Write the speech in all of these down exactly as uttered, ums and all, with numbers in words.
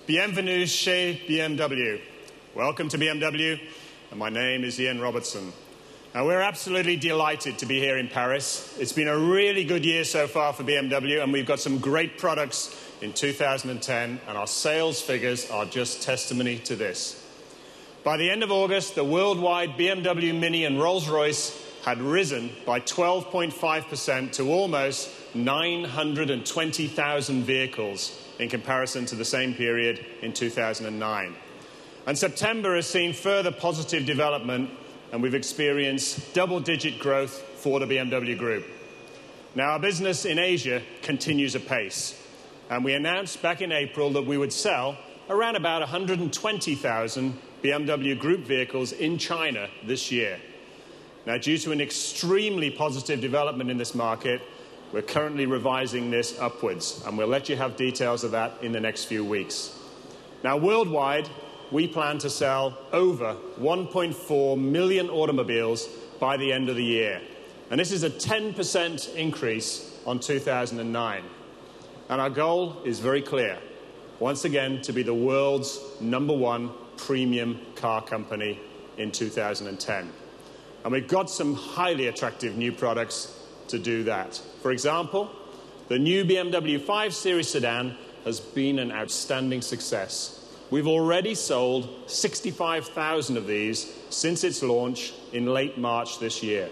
Bienvenue chez B M W. Welcome to B M W, and my name is Ian Robertson. Now, we're absolutely delighted to be here in Paris. It's been a really good year so far for B M W, and we've got some great products in two thousand ten, and our sales figures are just testimony to this. By the end of August, the worldwide B M W Mini and Rolls-Royce had risen by twelve point five percent to almost nine hundred twenty thousand vehicles in comparison to the same period in two thousand nine. And September has seen further positive development, and we've experienced double-digit growth for the B M W Group. Now, our business in Asia continues apace, and we announced back in April that we would sell around about one hundred twenty thousand B M W Group vehicles in China this year. Now, due to an extremely positive development in this market, we're currently revising this upwards, and we'll let you have details of that in the next few weeks. Now, worldwide, we plan to sell over one point four million automobiles by the end of the year. And this is a ten percent increase on two thousand nine. And our goal is very clear. Once again, to be the world's number one premium car company in two thousand ten. And we've got some highly attractive new products to do that. For example, the new B M W five Series sedan has been an outstanding success. We've already sold sixty-five thousand of these since its launch in late March this year.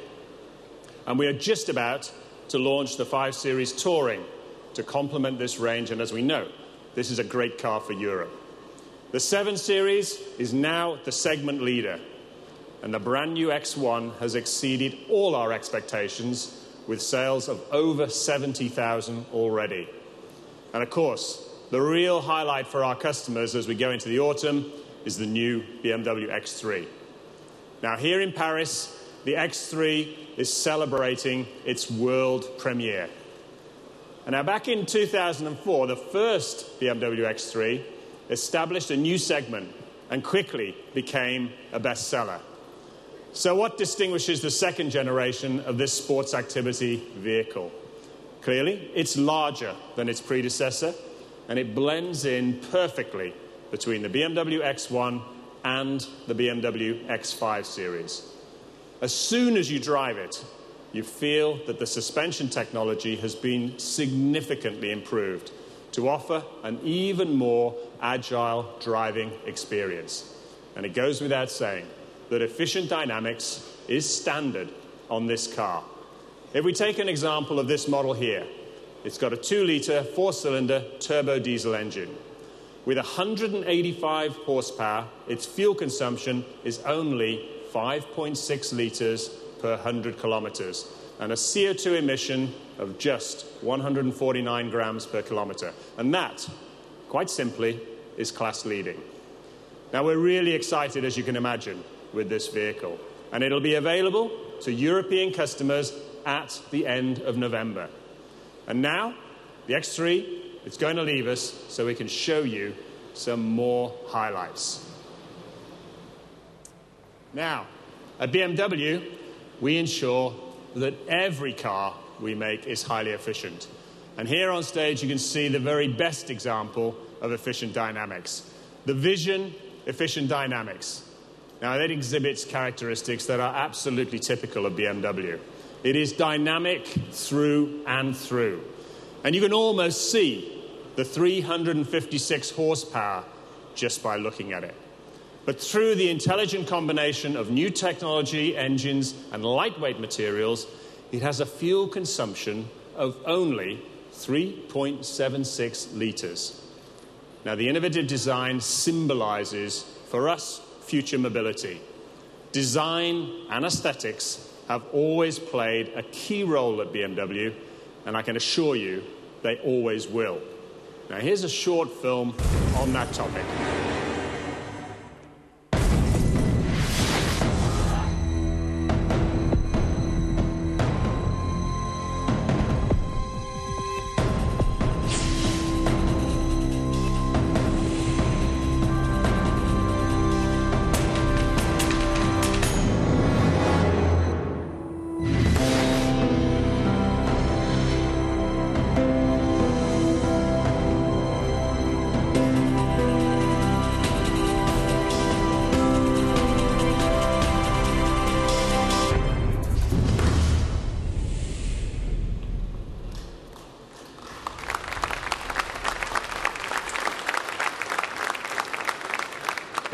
And we are just about to launch the five Series Touring to complement this range, and as we know, this is a great car for Europe. The seven Series is now the segment leader, and the brand new X one has exceeded all our expectations with sales of over seventy thousand already. And of course, the real highlight for our customers as we go into the autumn is the new B M W X three. Now, here in Paris, the X three is celebrating its world premiere. And now, back in two thousand four, the first B M W X three established a new segment and quickly became a bestseller. So what distinguishes the second generation of this sports activity vehicle? Clearly, it's larger than its predecessor, and it blends in perfectly between the B M W X one and the B M W X five Series. As soon as you drive it, you feel that the suspension technology has been significantly improved to offer an even more agile driving experience. And it goes without saying that efficient dynamics is standard on this car. If we take an example of this model here, it's got a two-litre, four-cylinder turbo diesel engine. With one hundred eighty-five horsepower, its fuel consumption is only five point six litres per one hundred kilometres, and a C O two emission of just one hundred forty-nine grams per kilometre. And that, quite simply, is class-leading. Now, we're really excited, as you can imagine, with this vehicle, and it'll be available to European customers at the end of November. And now, the X three is going to leave us so we can show you some more highlights. Now, at B M W, we ensure that every car we make is highly efficient. And here on stage, you can see the very best example of efficient dynamics. The Vision Efficient Dynamics. Now, it exhibits characteristics that are absolutely typical of B M W. It is dynamic through and through. And you can almost see the three hundred fifty-six horsepower just by looking at it. But through the intelligent combination of new technology, engines, and lightweight materials, it has a fuel consumption of only three point seven six litres. Now, the innovative design symbolizes, for us, future mobility. Design and aesthetics have always played a key role at B M W, and I can assure you they always will. Now, here's a short film on that topic. Thank you.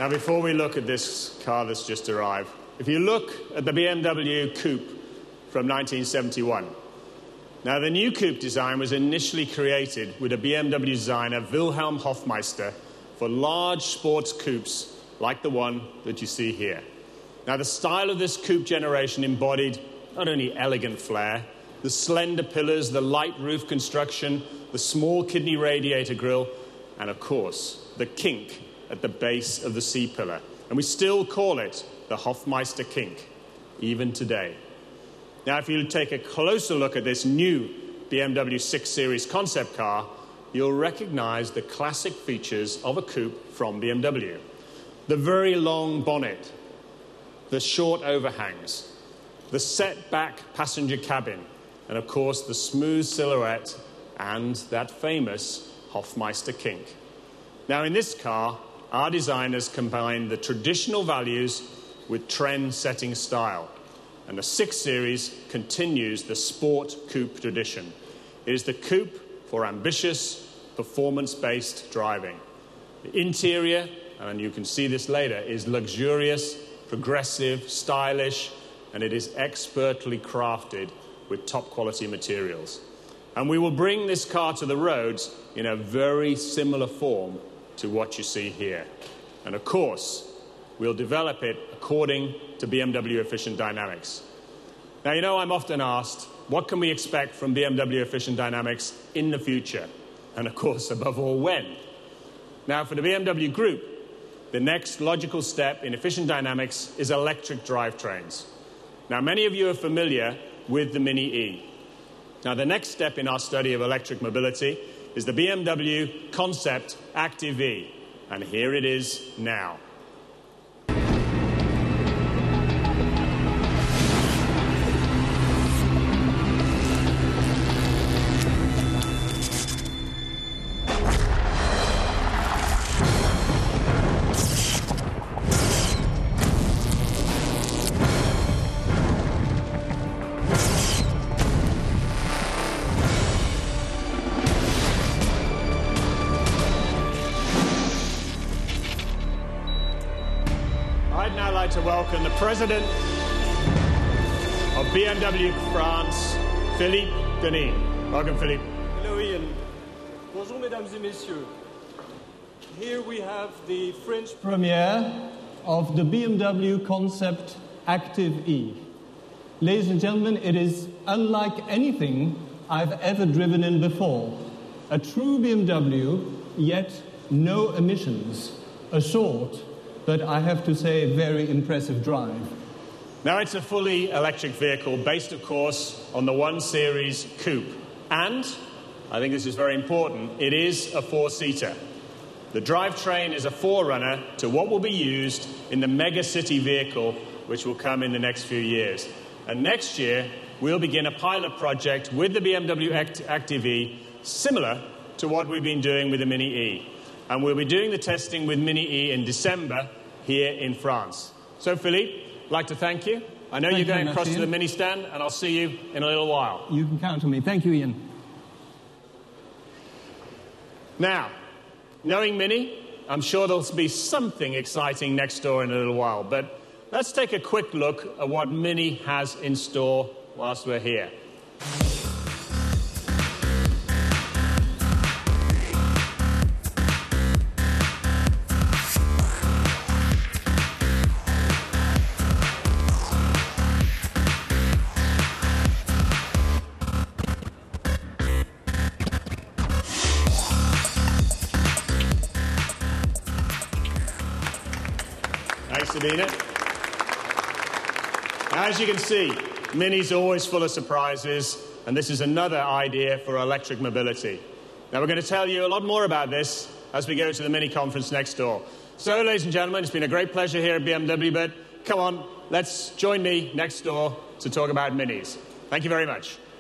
Now, before we look at this car that's just arrived, if you look at the B M W Coupe from nineteen seventy-one, now the new Coupe design was initially created with a B M W designer, Wilhelm Hofmeister, for large sports coupes like the one that you see here. Now, the style of this coupe generation embodied not only elegant flair, the slender pillars, the light roof construction, the small kidney radiator grille, and of course, the kink at the base of the C-pillar. And we still call it the Hofmeister kink, even today. Now, if you take a closer look at this new B M W six series concept car, you'll recognize the classic features of a coupe from B M W. The very long bonnet, the short overhangs, the set-back passenger cabin, and of course the smooth silhouette and that famous Hofmeister kink. Now, in this car, our designers combined the traditional values with trend-setting style, and the six series continues the sport coupe tradition. It is the coupe for ambitious, performance-based driving. The interior, and you can see this later, is luxurious, progressive, stylish, and it is expertly crafted with top-quality materials. And we will bring this car to the roads in a very similar form to what you see here. And of course, we'll develop it according to B M W Efficient Dynamics. Now, you know, I'm often asked, what can we expect from B M W Efficient Dynamics in the future? And of course, above all, when? Now, for the B M W Group, the next logical step in Efficient Dynamics is electric drivetrains. Now, many of you are familiar with the Mini E. Now, the next step in our study of electric mobility is the B M W Concept Active E, and here it is now. I'd now like to welcome the President of B M W France, Philippe Denis. Welcome, Philippe. Hello, Ian. Bonjour, mesdames et messieurs. Here we have the French premiere of the B M W Concept Active E. Ladies and gentlemen, it is unlike anything I've ever driven in before. A true B M W, yet no emissions. A short, but I have to say, very impressive drive. Now, it's a fully electric vehicle based, of course, on the one series coupe. And, I think this is very important, it is a four-seater. The drivetrain is a forerunner to what will be used in the mega-city vehicle, which will come in the next few years. And next year, we'll begin a pilot project with the B M W Active E, similar to what we've been doing with the Mini E. And we'll be doing the testing with Mini E in December here in France. So, Philippe, I'd like to thank you. I know Thank you're going you across much, to the Ian. Mini stand, and I'll see you in a little while. You can count on me. Thank you, Ian. Now, knowing Mini, I'm sure there'll be something exciting next door in a little while, but let's take a quick look at what Mini has in store whilst we're here. Thanks, Sabina. As you can see, Mini's always full of surprises, and this is another idea for electric mobility. Now, we're going to tell you a lot more about this as we go to the Mini conference next door. So, ladies and gentlemen, it's been a great pleasure here at B M W, but come on, let's join me next door to talk about Minis. Thank you very much.